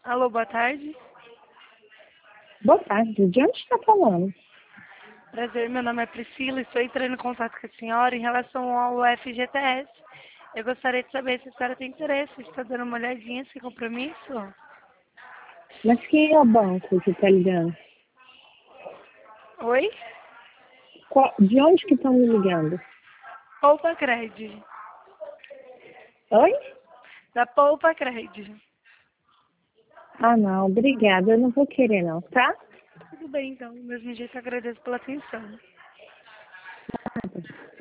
Alô, boa tarde. Boa tarde. De onde está falando? Prazer, meu nome é Priscila e estou entrando em contato com a senhora em relação ao FGTS. Eu gostaria de saber se a senhora tem interesse, está dando uma olhadinha sem compromisso? Mas quem é o banco que está ligando? Oi? De onde que estão me ligando? Poupa Cred. Oi? Da Poupa Cred. Ah, não. Obrigada. Eu não vou querer, não, tá? Tudo bem, então. Do mesmo jeito, agradeço pela atenção.